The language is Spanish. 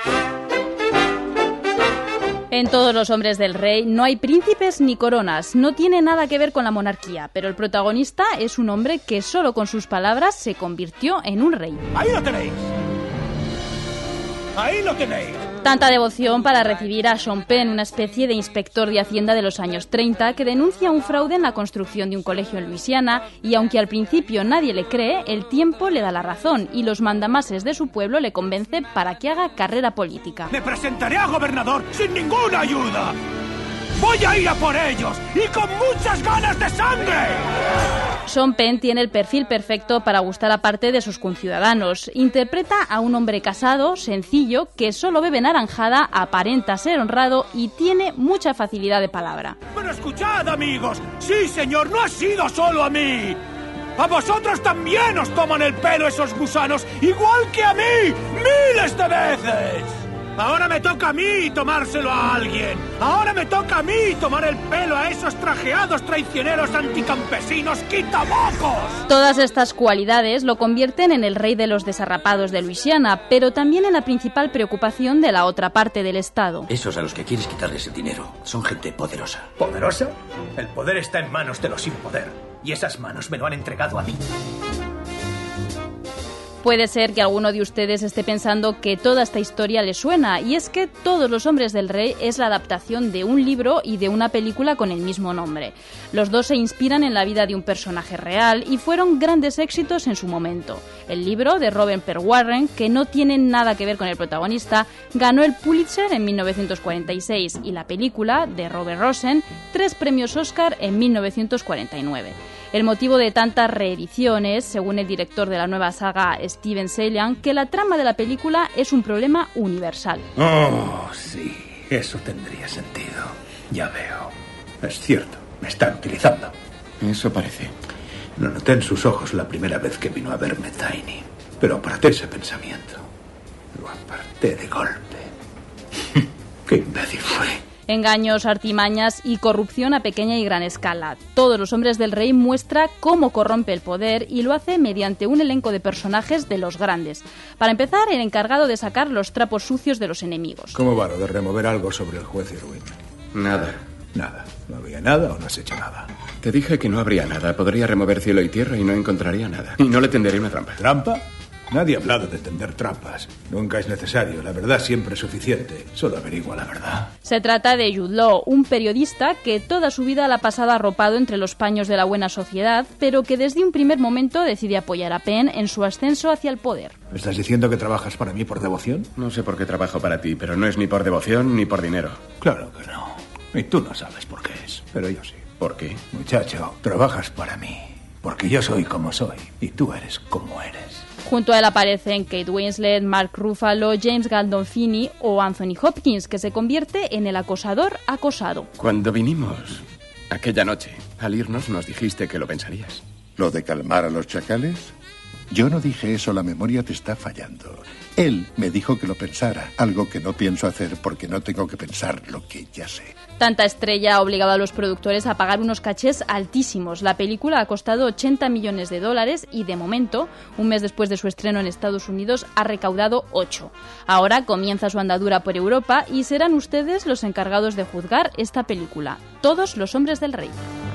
En Todos los hombres del rey no hay príncipes ni coronas, no tiene nada que ver con la monarquía, pero el protagonista es un hombre que solo con sus palabras se convirtió en un rey. ¡Ahí lo tenéis! ¡Ahí lo tenéis! Tanta devoción para recibir a Sean Penn, una especie de inspector de Hacienda de los años 30 que denuncia un fraude en la construcción de un colegio en Luisiana y aunque al principio nadie le cree, el tiempo le da la razón y los mandamases de su pueblo le convence para que haga carrera política. ¡Me presentaré a gobernador sin ninguna ayuda! ¡Voy a ir a por ellos! ¡Y con muchas ganas de sangre! Sean Penn tiene el perfil perfecto para gustar a parte de sus conciudadanos. Interpreta a un hombre casado, sencillo, que solo bebe naranjada, aparenta ser honrado y tiene mucha facilidad de palabra. Pero escuchad, amigos. Sí, señor, no ha sido solo a mí. A vosotros también os toman el pelo esos gusanos, igual que a mí, miles de veces. Ahora me toca a mí tomárselo a alguien. Ahora me toca a mí tomar el pelo a esos trajeados traicioneros anticampesinos quitamocos. Todas estas cualidades lo convierten en el rey de los desarrapados de Luisiana, pero también en la principal preocupación de la otra parte del estado. Esos a los que quieres quitarles el dinero son gente poderosa. ¿Poderosa? El poder está en manos de los sin poder. Y esas manos me lo han entregado a mí. Puede ser que alguno de ustedes esté pensando que toda esta historia le suena, y es que Todos los hombres del rey es la adaptación de un libro y de una película con el mismo nombre. Los dos se inspiran en la vida de un personaje real y fueron grandes éxitos en su momento. El libro, de Robert P. Warren, que no tiene nada que ver con el protagonista, ganó el Pulitzer en 1946 y la película, de Robert Rosen, 3 premios Oscar en 1949. El motivo de tantas reediciones, según el director de la nueva saga Steven Salian, que la trama de la película es un problema universal. Oh, sí, eso tendría sentido. Ya veo. Es cierto, me están utilizando. Eso parece. Lo noté en sus ojos la primera vez que vino a verme Tiny, pero aparté ese pensamiento. Lo aparté de golpe. ¡Qué imbécil fue! Engaños, artimañas y corrupción a pequeña y gran escala. Todos los hombres del rey muestra cómo corrompe el poder y lo hace mediante un elenco de personajes de los grandes. Para empezar, el encargado de sacar los trapos sucios de los enemigos. ¿Cómo va lo de remover algo sobre el juez Irwin? Nada. Nada. ¿No había nada o no has hecho nada? Te dije que no habría nada. Podría remover cielo y tierra y no encontraría nada. Y no le tenderé una trampa. ¿Trampa? Nadie ha hablado de tender trampas. Nunca es necesario. La verdad siempre es suficiente. Solo averigua la verdad. Se trata de Jude Law, un periodista que toda su vida la ha pasado arropado entre los paños de la buena sociedad, pero que desde un primer momento decide apoyar a Penn en su ascenso hacia el poder. ¿Me estás diciendo que trabajas para mí por devoción? No sé por qué trabajo para ti, pero no es ni por devoción ni por dinero. Claro que no. Y tú no sabes por qué es, pero yo sí. ¿Por qué? Muchacho, trabajas para mí. Porque yo soy como soy y tú eres como eres. Junto a él aparecen Kate Winslet, Mark Ruffalo, James Gandolfini o Anthony Hopkins, que se convierte en el acosador acosado. Cuando vinimos aquella noche, al irnos nos dijiste que lo pensarías. ¿Lo de calmar a los chacales? Yo no dije eso, la memoria te está fallando. Él me dijo que lo pensara, algo que no pienso hacer porque no tengo que pensar lo que ya sé. Tanta estrella ha obligado a los productores a pagar unos cachés altísimos. La película ha costado $80 millones y, de momento, un mes después de su estreno en Estados Unidos, ha recaudado 8. Ahora comienza su andadura por Europa y serán ustedes los encargados de juzgar esta película. Todos los hombres del rey.